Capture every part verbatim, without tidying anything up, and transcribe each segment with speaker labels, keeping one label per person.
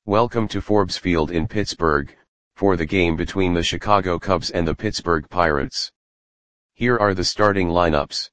Speaker 1: Welcome to Forbes Field in Pittsburgh, for the game between the Chicago Cubs and the Pittsburgh Pirates. Here are the starting lineups.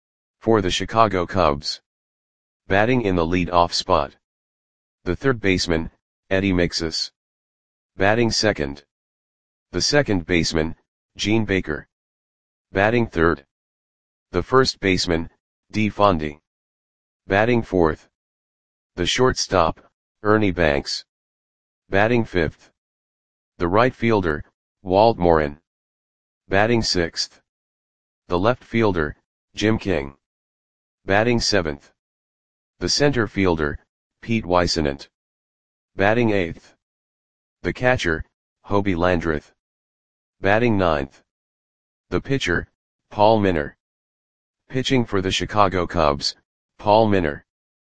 Speaker 1: For the Chicago Cubs. Batting in the lead-off spot. The third baseman, Eddie Mixas. Batting second. The second baseman, Gene Baker. Batting third. The first baseman, Dee Fondy. Batting fourth. The shortstop, Ernie Banks. Batting fifth. The right fielder, Walt Morin. Batting sixth. The left fielder, Jim King. Batting seventh. The center fielder, Pete Weissenant. Batting eighth. The catcher, Hobie Landreth. Batting ninth. The pitcher, Paul Minner. Pitching for the Chicago Cubs, Paul Minner.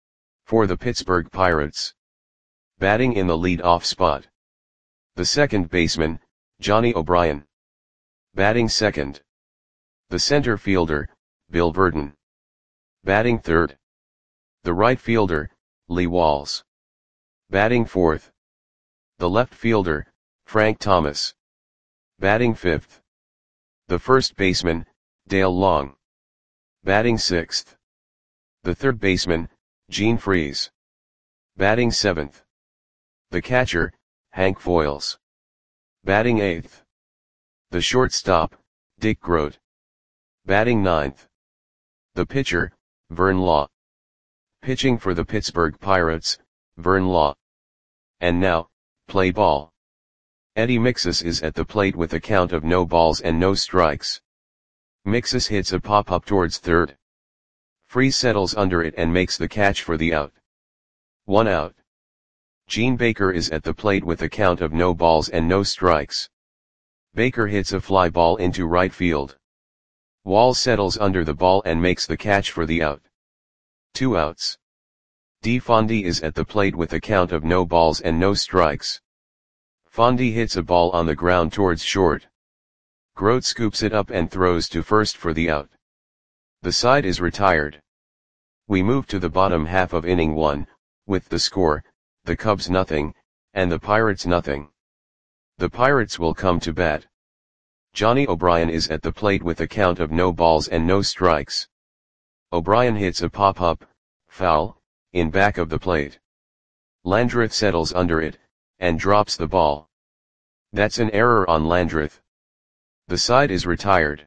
Speaker 1: For the Pittsburgh Pirates. Batting in the lead-off spot. The second baseman, Johnny O'Brien. Batting second. The center fielder, Bill Virdon. Batting third. The right fielder, Lee Walls. Batting fourth. The left fielder, Frank Thomas. Batting fifth. The first baseman, Dale Long. Batting sixth. The third baseman, Gene Freese. Batting seventh. The catcher, Hank Foils. Batting eighth. The shortstop, Dick Groat. Batting ninth. The pitcher, Vern Law. Pitching for the Pittsburgh Pirates, Vern Law. And now, play ball. Eddie Mixas is at the plate with a count of no balls and no strikes. Mixas hits a pop-up towards third. Freese settles under it and makes the catch for the out. One out. Gene Baker is at the plate with a count of no balls and no strikes. Baker hits a fly ball into right field. Walls settles under the ball and makes the catch for the out. Two outs. Dee Fondy is at the plate with a count of no balls and no strikes. Fondy hits a ball on the ground towards short. Groat scoops it up and throws to first for the out. The side is retired. We move to the bottom half of inning one, with the score, the Cubs nothing, and the Pirates nothing. The Pirates will come to bat. Johnny O'Brien is at the plate with a count of no balls and no strikes. O'Brien hits a pop-up, foul, in back of the plate. Landreth settles under it, and drops the ball. That's an error on Landreth. The side is retired.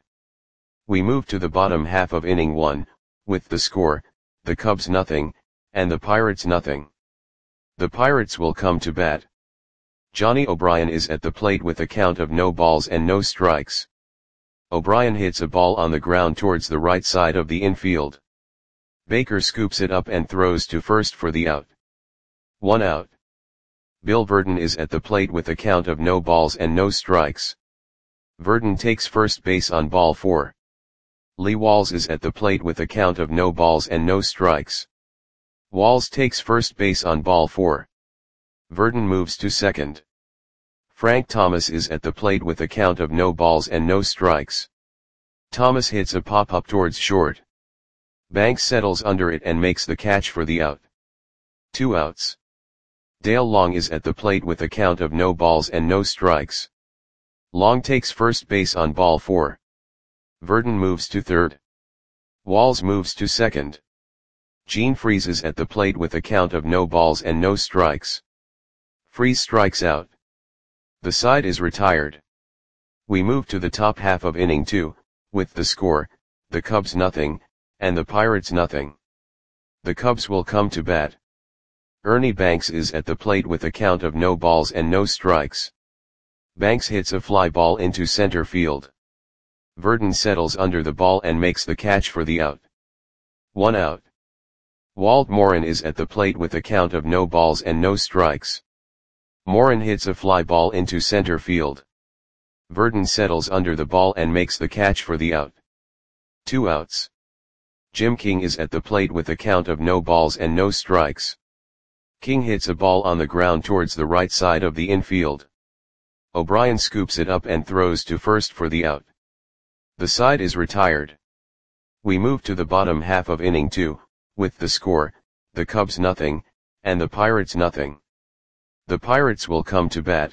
Speaker 1: We move to the bottom half of inning one, with the score, the Cubs nothing, and the Pirates nothing. The Pirates will come to bat. Johnny O'Brien is at the plate with a count of no balls and no strikes. O'Brien hits a ball on the ground towards the right side of the infield. Baker scoops it up and throws to first for the out. One out. Bill Virdon is at the plate with a count of no balls and no strikes. Virdon takes first base on ball four. Lee Walls is at the plate with a count of no balls and no strikes. Walls takes first base on ball four. Virdon moves to second. Frank Thomas is at the plate with a count of no balls and no strikes. Thomas hits a pop-up towards short. Banks settles under it and makes the catch for the out. Two outs. Dale Long is at the plate with a count of no balls and no strikes. Long takes first base on ball four. Virdon moves to third. Walls moves to second. Gene Freese is at the plate with a count of no balls and no strikes. Freese strikes out. The side is retired. We move to the top half of inning two, with the score, the Cubs nothing, and the Pirates nothing. The Cubs will come to bat. Ernie Banks is at the plate with a count of no balls and no strikes. Banks hits a fly ball into center field. Virdon settles under the ball and makes the catch for the out. One out. Walt Morin is at the plate with a count of no balls and no strikes. Morin hits a fly ball into center field. Virdon settles under the ball and makes the catch for the out. Two outs. Jim King is at the plate with a count of no balls and no strikes. King hits a ball on the ground towards the right side of the infield. O'Brien scoops it up and throws to first for the out. The side is retired. We move to the bottom half of inning two, with the score, the Cubs nothing, and the Pirates nothing. The Pirates will come to bat.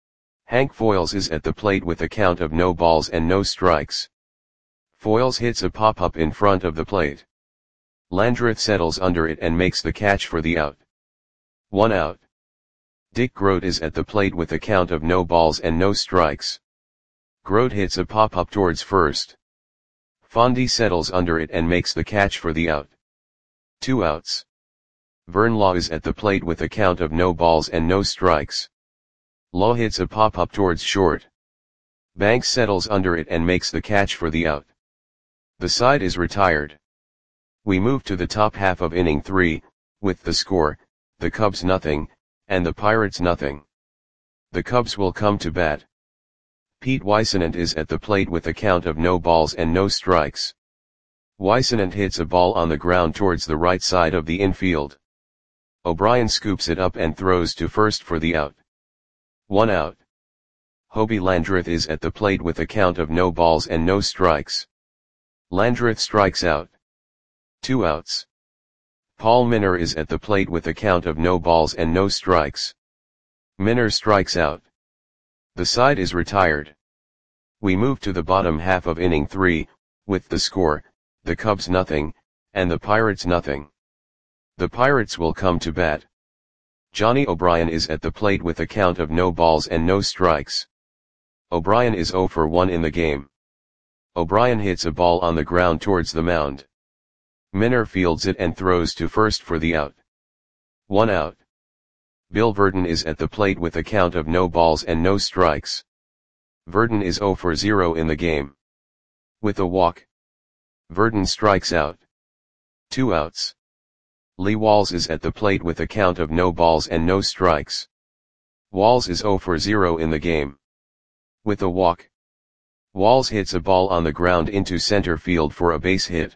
Speaker 1: Hank Foils is at the plate with a count of no balls and no strikes. Foils hits a pop-up in front of the plate. Landreth settles under it and makes the catch for the out. One out. Dick Groat is at the plate with a count of no balls and no strikes. Groat hits a pop-up towards first. Fondy settles under it and makes the catch for the out. Two outs. Vern Law is at the plate with a count of no balls and no strikes. Law hits a pop-up towards short. Banks settles under it and makes the catch for the out. The side is retired. We move to the top half of inning three, with the score, the Cubs nothing, and the Pirates nothing. The Cubs will come to bat. Pete Weissenant is at the plate with a count of no balls and no strikes. Weissenant hits a ball on the ground towards the right side of the infield. O'Brien scoops it up and throws to first for the out. One out. Hobie Landreth is at the plate with a count of no balls and no strikes. Landreth strikes out. Two outs. Paul Minner is at the plate with a count of no balls and no strikes. Minner strikes out. The side is retired. We move to the bottom half of inning three, with the score, the Cubs nothing, and the Pirates nothing. The Pirates will come to bat. Johnny O'Brien is at the plate with a count of no balls and no strikes. O'Brien is oh for one in the game. O'Brien hits a ball on the ground towards the mound. Minner fields it and throws to first for the out. One out. Bill Verdon is at the plate with a count of no balls and no strikes. Verdon is oh for zero in the game. With a walk, Verdon strikes out. Two outs. Lee Walls is at the plate with a count of no balls and no strikes. Walls is oh for zero in the game. With a walk, Walls hits a ball on the ground into center field for a base hit.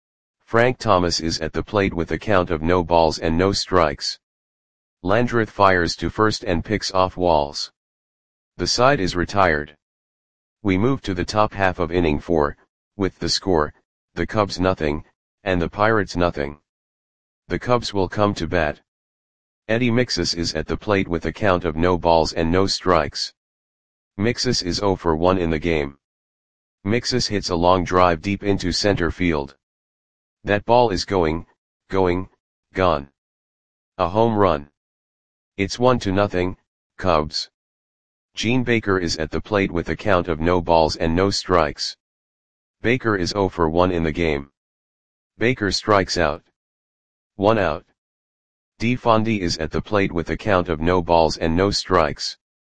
Speaker 1: Frank Thomas is at the plate with a count of no balls and no strikes. Landreth fires to first and picks off Walls. The side is retired. We move to the top half of inning four, with the score, the Cubs nothing, and the Pirates nothing. The Cubs will come to bat. Eddie Mixus is at the plate with a count of no balls and no strikes. Mixus is oh for one in the game. Mixus hits a long drive deep into center field. That ball is going, going, gone. A home run. It's one to nothing, Cubs. Gene Baker is at the plate with a count of no balls and no strikes. Baker is oh for one in the game. Baker strikes out. One out. D. Fondy is at the plate with a count of no balls and no strikes.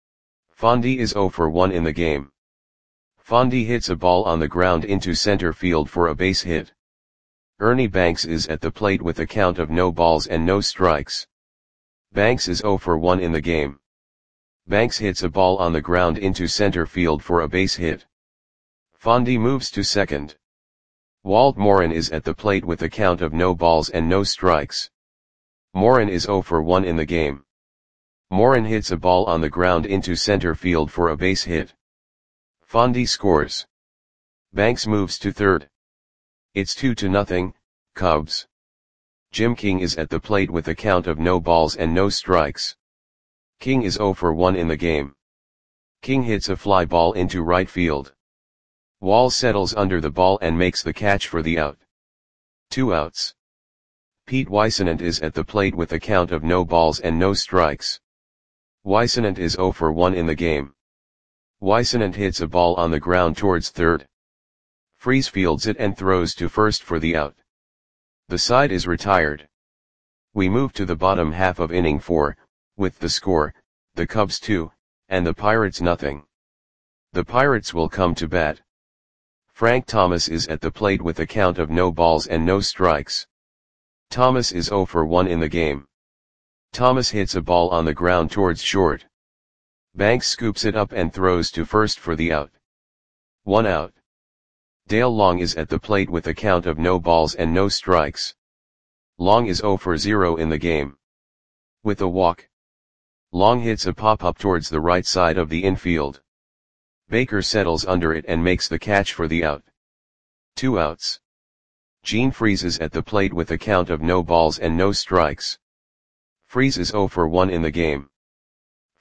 Speaker 1: Fondy is oh for one in the game. Fondy hits a ball on the ground into center field for a base hit. Ernie Banks is at the plate with a count of no balls and no strikes. Banks is oh for one in the game. Banks hits a ball on the ground into center field for a base hit. Fondy moves to second. Walt Morin is at the plate with a count of no balls and no strikes. Morin is oh for one in the game. Morin hits a ball on the ground into center field for a base hit. Fondy scores. Banks moves to third. It's two to nothing, Cubs. Jim King is at the plate with a count of no balls and no strikes. King is oh for one in the game. King hits a fly ball into right field. Walls settles under the ball and makes the catch for the out. Two outs. Pete Weissenant is at the plate with a count of no balls and no strikes. Weissenant is oh for one in the game. Weissenant hits a ball on the ground towards third. Freese fields it and throws to first for the out. The side is retired. We move to the bottom half of inning four, with the score, the Cubs two, and the Pirates nothing. The Pirates will come to bat. Frank Thomas is at the plate with a count of no balls and no strikes. Thomas is oh for one in the game. Thomas hits a ball on the ground towards short. Banks scoops it up and throws to first for the out. One out. Dale Long is at the plate with a count of no balls and no strikes. Long is oh for zero in the game. With a walk, Long hits a pop-up towards the right side of the infield. Baker settles under it and makes the catch for the out. Two outs. Gene Freese is at the plate with a count of no balls and no strikes. Freese is oh for one in the game.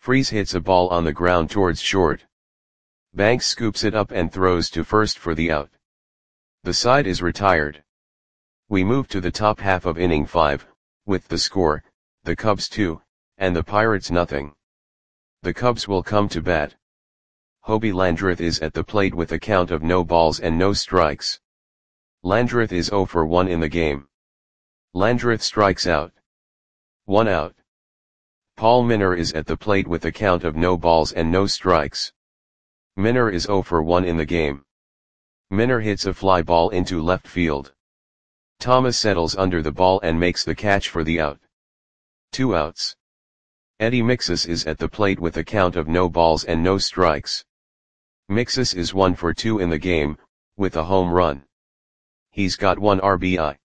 Speaker 1: Freeze hits a ball on the ground towards short. Banks scoops it up and throws to first for the out. The side is retired. We move to the top half of inning five, with the score, the Cubs two, and the Pirates nothing. The Cubs will come to bat. Hobie Landreth is at the plate with a count of no balls and no strikes. Landreth is oh for one in the game. Landreth strikes out. One out. Paul Minner is at the plate with a count of no balls and no strikes. Minner is oh for one in the game. Minner hits a fly ball into left field. Thomas settles under the ball and makes the catch for the out. Two outs. Eddie Mixus is at the plate with a count of no balls and no strikes. Mixus is one for two in the game, with a home run. He's got one R B I.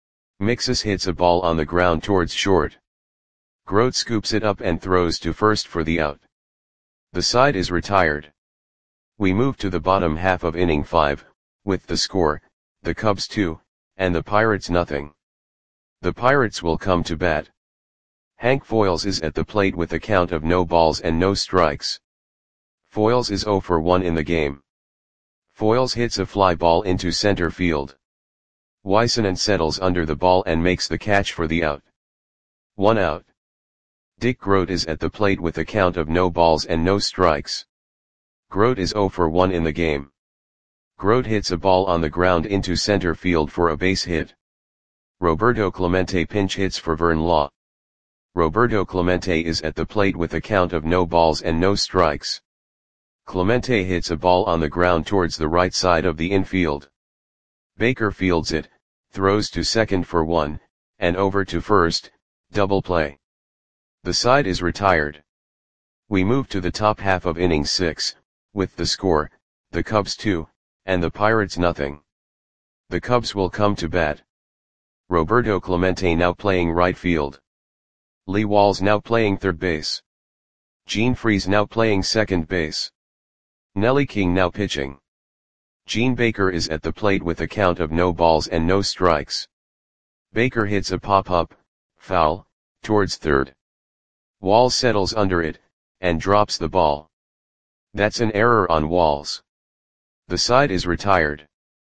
Speaker 1: Mixus hits a ball on the ground towards short. Grote scoops it up and throws to first for the out. The side is retired. We move to the bottom half of inning five, with the score, the Cubs two, and the Pirates nothing. The Pirates will come to bat. Hank Foils is at the plate with a count of no balls and no strikes. Foils is oh for one in the game. Foils hits a fly ball into center field. Weissenen settles under the ball and makes the catch for the out. One out. Dick Grote is at the plate with a count of no balls and no strikes. Grote is oh for one in the game. Grote hits a ball on the ground into center field for a base hit. Roberto Clemente pinch hits for Vern Law. Roberto Clemente is at the plate with a count of no balls and no strikes. Clemente hits a ball on the ground towards the right side of the infield. Baker fields it, throws to second for one, and over to first, double play. The side is retired. We move to the top half of inning six, with the score, the Cubs two, and the Pirates nothing. The Cubs will come to bat. Roberto Clemente now playing right field. Lee Walls now playing third base. Gene Freese now playing second base. Nelly King now pitching. Gene Baker is at the plate with a count of no balls and no strikes. Baker hits a pop-up, foul, towards third. Walls settles under it, and drops the ball. That's an error on Walls. The side is retired.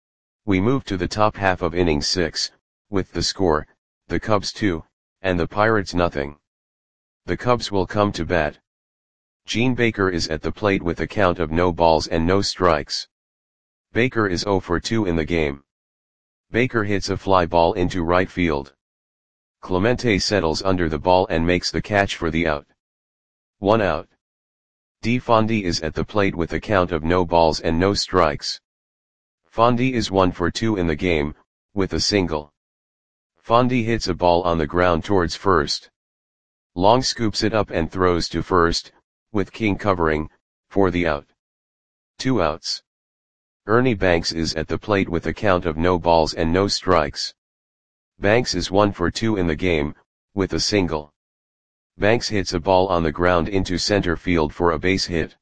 Speaker 1: We move to the top half of inning six, with the score, the Cubs two, and the Pirates nothing. The Cubs will come to bat. Gene Baker is at the plate with a count of no balls and no strikes. Baker is oh for two in the game. Baker hits a fly ball into right field. Clemente settles under the ball and makes the catch for the out. One out. D. Fondy is at the plate with a count of no balls and no strikes. Fondy is one for two in the game, with a single. Fondy hits a ball on the ground towards first. Long scoops it up and throws to first, with King covering, for the out. Two outs. Ernie Banks is at the plate with a count of no balls and no strikes. Banks is one for two in the game, with a single. Banks hits a ball on the ground into center field for a base hit.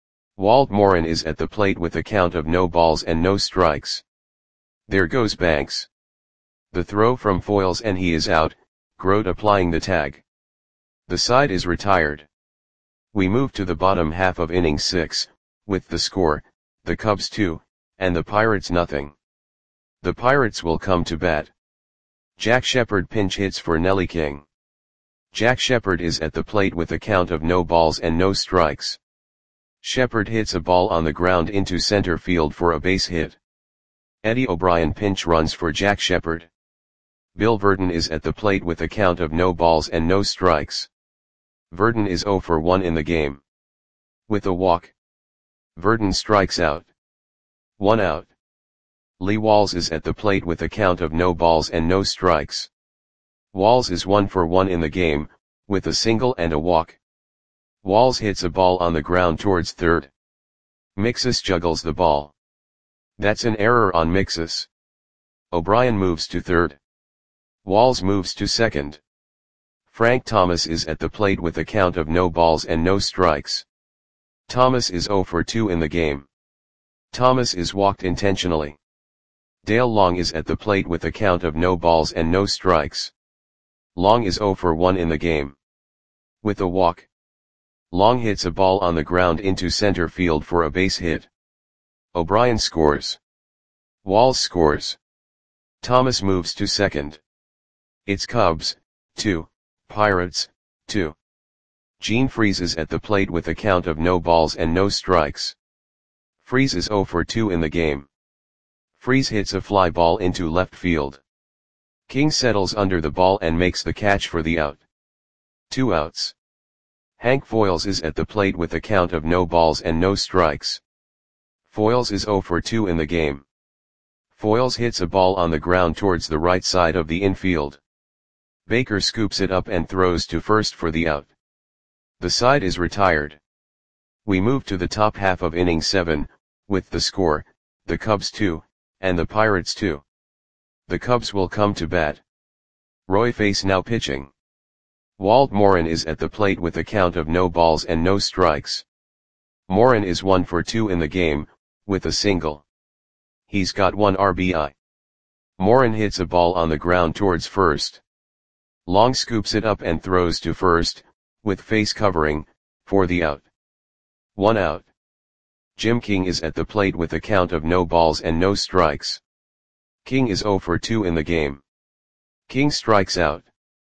Speaker 1: Walt Morin is at the plate with a count of no balls and no strikes. There goes Banks. The throw from Foils and he is out, Grote applying the tag. The side is retired. We move to the bottom half of inning six, with the score, the Cubs two, and the Pirates nothing. The Pirates will come to bat. Jack Shepard pinch hits for Nelly King. Jack Shepard is at the plate with a count of no balls and no strikes. Shepard hits a ball on the ground into center field for a base hit. Eddie O'Brien pinch runs for Jack Shepard. Bill Verdon is at the plate with a count of no balls and no strikes. Verdon is oh for one in the game. With a walk. Verdon strikes out. One out. Lee Walls is at the plate with a count of no balls and no strikes. Walls is one for one in the game, with a single and a walk. Walls hits a ball on the ground towards third. Mixus juggles the ball. That's an error on Mixus. O'Brien moves to third. Walls moves to second. Frank Thomas is at the plate with a count of no balls and no strikes. Thomas is oh for two in the game. Thomas is walked intentionally. Dale Long is at the plate with a count of no balls and no strikes. Long is oh for one in the game. With a walk. Long hits a ball on the ground into center field for a base hit. O'Brien scores. Walls scores. Thomas moves to second. It's Cubs, two, Pirates, two. Gene freezes at the plate with a count of no balls and no strikes. Freeze is oh for two in the game. Freeze hits a fly ball into left field. King settles under the ball and makes the catch for the out. Two outs. Hank Foils is at the plate with a count of no balls and no strikes. Foils is oh for two in the game. Foils hits a ball on the ground towards the right side of the infield. Baker scoops it up and throws to first for the out. The side is retired. We move to the top half of inning seven, with the score, the Cubs two, and the Pirates two. The Cubs will come to bat. Roy Face now pitching. Walt Morin is at the plate with a count of no balls and no strikes. Morin is one for two in the game, with a single. He's got one R B I. Morin hits a ball on the ground towards first. Long scoops it up and throws to first, with Face covering, for the out. One out. Jim King is at the plate with a count of no balls and no strikes. King is oh for two in the game. King strikes out.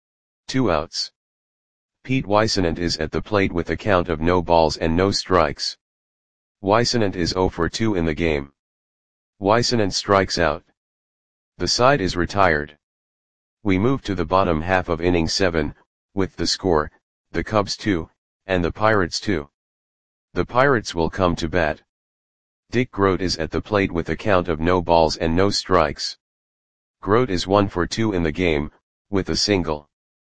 Speaker 1: Two outs. Pete Weissenant is at the plate with a count of no balls and no strikes. Weissenant is oh for two in the game. Weissenant strikes out. The side is retired. We move to the bottom half of inning seven, with the score, the Cubs two, and the Pirates two. The Pirates will come to bat. Dick Groat is at the plate with a count of no balls and no strikes. Groat is one for two in the game, with a single.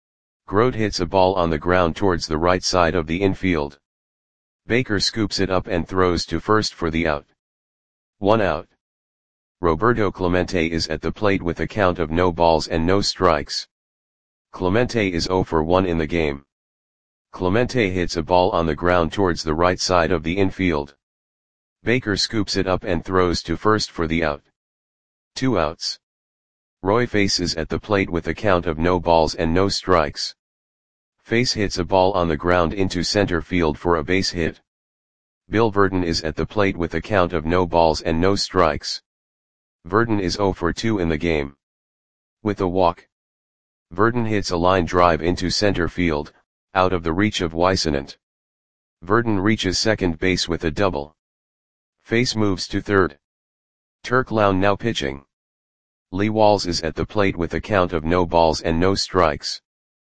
Speaker 1: Groat hits a ball on the ground towards the right side of the infield. Baker scoops it up and throws to first for the out. One out. Roberto Clemente is at the plate with a count of no balls and no strikes. Clemente is oh for one in the game. Clemente hits a ball on the ground towards the right side of the infield. Baker scoops it up and throws to first for the out. Two outs. Roy Face is at the plate with a count of no balls and no strikes. Face hits a ball on the ground into center field for a base hit. Bill Verdon is at the plate with a count of no balls and no strikes. Verdon is oh for two in the game. With a walk. Verdon hits a line drive into center field, out of the reach of Weissenant. Verdon reaches second base with a double. Face moves to third. Turk Lown now pitching. Lee Walls is at the plate with a count of no balls and no strikes.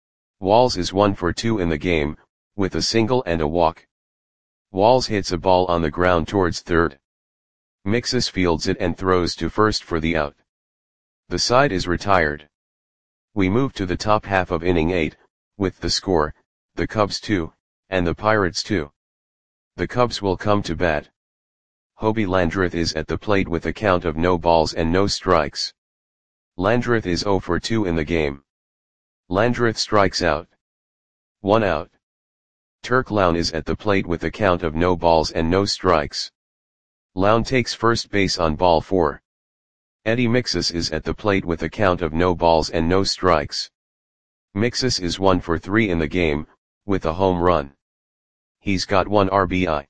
Speaker 1: Walls is one for two in the game, with a single and a walk. Walls hits a ball on the ground towards third. Mixus fields it and throws to first for the out. The side is retired. We move to the top half of inning eight, with the score, the Cubs two, and the Pirates two. The Cubs will come to bat. Hobie Landreth is at the plate with a count of no balls and no strikes. Landreth is oh for two in the game. Landreth strikes out. One out. Turk Lown is at the plate with a count of no balls and no strikes. Lown takes first base on ball four. Eddie Mixus is at the plate with a count of no balls and no strikes. Mixus is one for three in the game, with a home run. He's got one R B I.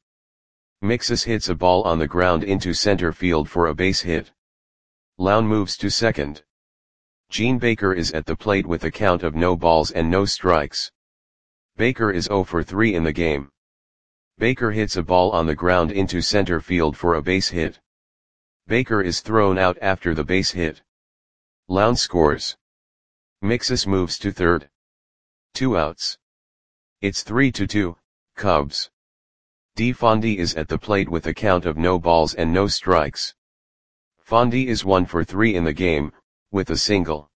Speaker 1: Mixus hits a ball on the ground into center field for a base hit. Lown moves to second. Gene Baker is at the plate with a count of no balls and no strikes. Baker is oh for three in the game. Baker hits a ball on the ground into center field for a base hit. Baker is thrown out after the base hit. Lown scores. Mixus moves to third. Two outs. It's three to two, Cubs. D. Fondy is at the plate with a count of no balls and no strikes. Fondy is one for three in the game, with a single.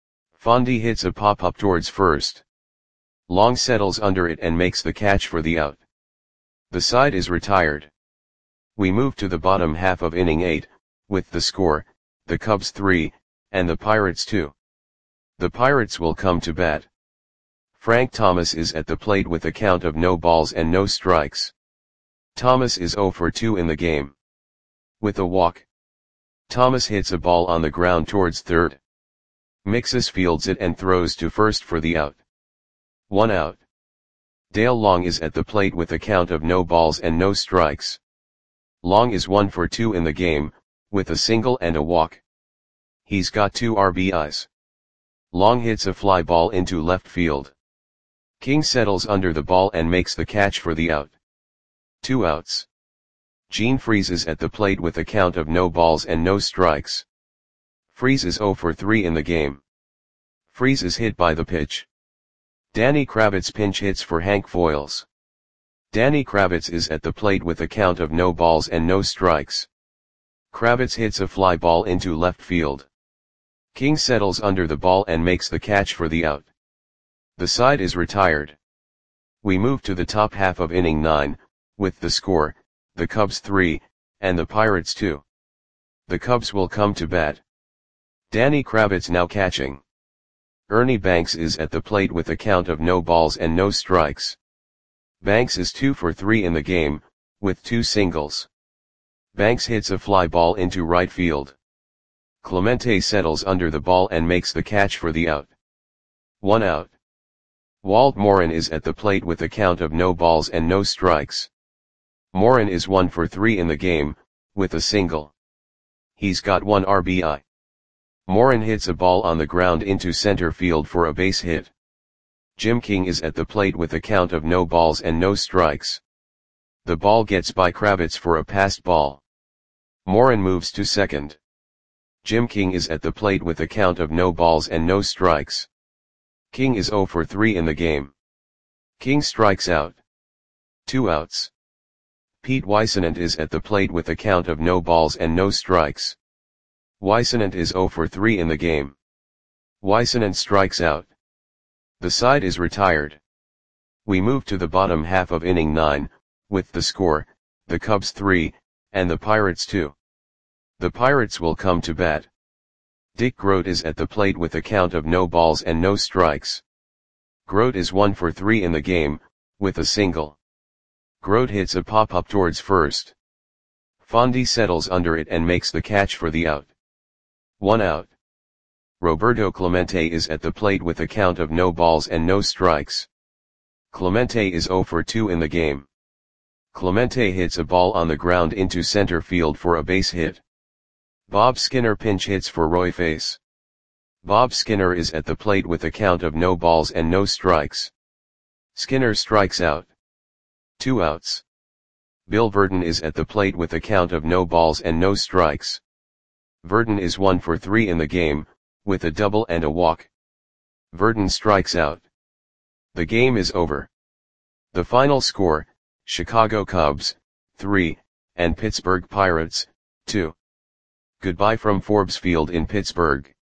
Speaker 1: Fondy hits a pop-up towards first. Long settles under it and makes the catch for the out. The side is retired. We move to the bottom half of inning eight, with the score, the Cubs three, and the Pirates two. The Pirates will come to bat. Frank Thomas is at the plate with a count of no balls and no strikes. Thomas is oh for two in the game. With a walk. Thomas hits a ball on the ground towards third. Mixus fields it and throws to first for the out. One out. Dale Long is at the plate with a count of no balls and no strikes. Long is one for two in the game, with a single and a walk. He's got two R B Is. Long hits a fly ball into left field. King settles under the ball and makes the catch for the out. Two outs. Gene Freese is at the plate with a count of no balls and no strikes. Freese is zero for three in the game. Freese is hit by the pitch. Danny Kravitz pinch hits for Hank Foiles. Danny Kravitz is at the plate with a count of no balls and no strikes. Kravitz hits a fly ball into left field. King settles under the ball and makes the catch for the out. The side is retired. We move to the top half of inning nine, with the score, the Cubs three, and the Pirates two. The Cubs will come to bat. Danny Kravitz now catching. Ernie Banks is at the plate with a count of no balls and no strikes. Banks is two for three in the game, with two singles. Banks hits a fly ball into right field. Clemente settles under the ball and makes the catch for the out. One out. Walt Morin is at the plate with a count of no balls and no strikes. Morin is one for three in the game, with a single. He's got one R B I. Morin hits a ball on the ground into center field for a base hit. Jim King is at the plate with a count of no balls and no strikes. The ball gets by Kravitz for a passed ball. Morin moves to second. Jim King is at the plate with a count of no balls and no strikes. King is zero for three in the game. King strikes out. Two outs. Pete Weissenant is at the plate with a count of no balls and no strikes. Weissenant is zero for three in the game. Weissenant strikes out. The side is retired. We move to the bottom half of inning nine, with the score, the Cubs three, and the Pirates two. The Pirates will come to bat. Dick Groat is at the plate with a count of no balls and no strikes. Groat is one for three in the game, with a single. Groat hits a pop-up towards first. Fondy settles under it and makes the catch for the out. One out. Roberto Clemente is at the plate with a count of no balls and no strikes. Clemente is zero for two in the game. Clemente hits a ball on the ground into center field for a base hit. Bob Skinner pinch hits for Roy Face. Bob Skinner is at the plate with a count of no balls and no strikes. Skinner strikes out. Two outs. Bill Verdon is at the plate with a count of no balls and no strikes. Verdon is one for three in the game, with a double and a walk. Verdon strikes out. The game is over. The final score, Chicago Cubs, three, and Pittsburgh Pirates, two. Goodbye from Forbes Field in Pittsburgh.